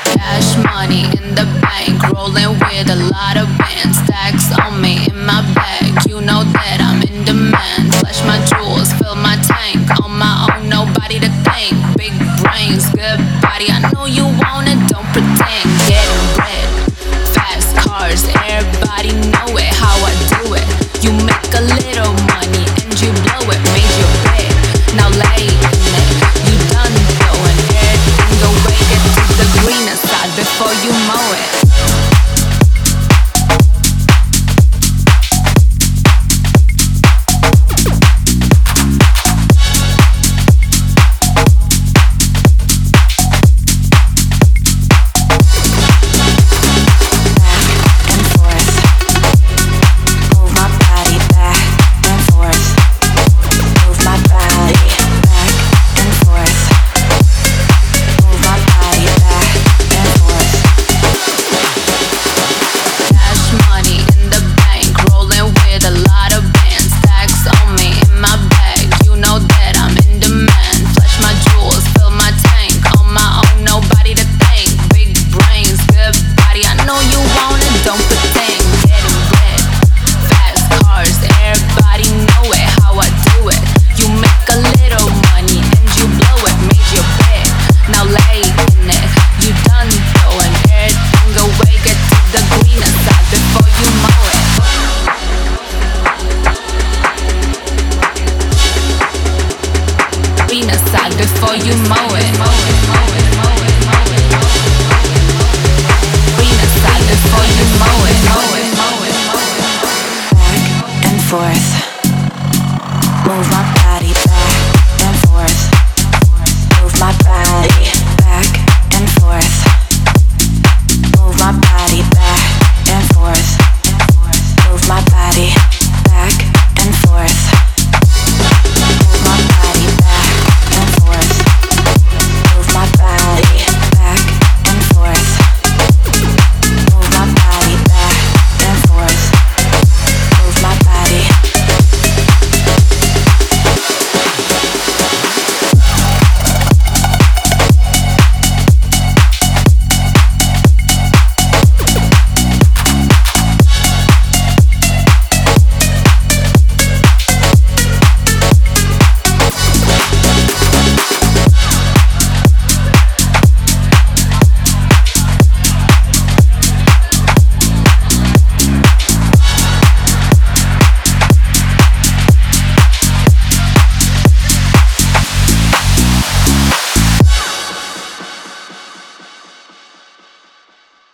Cash money in the bank, rolling with a lot of bands. Stacks on me in my bag, you know that I'm in demand. Flash my jewels, fill my tank. On my own, nobody to thank. Big brains, good body, I know you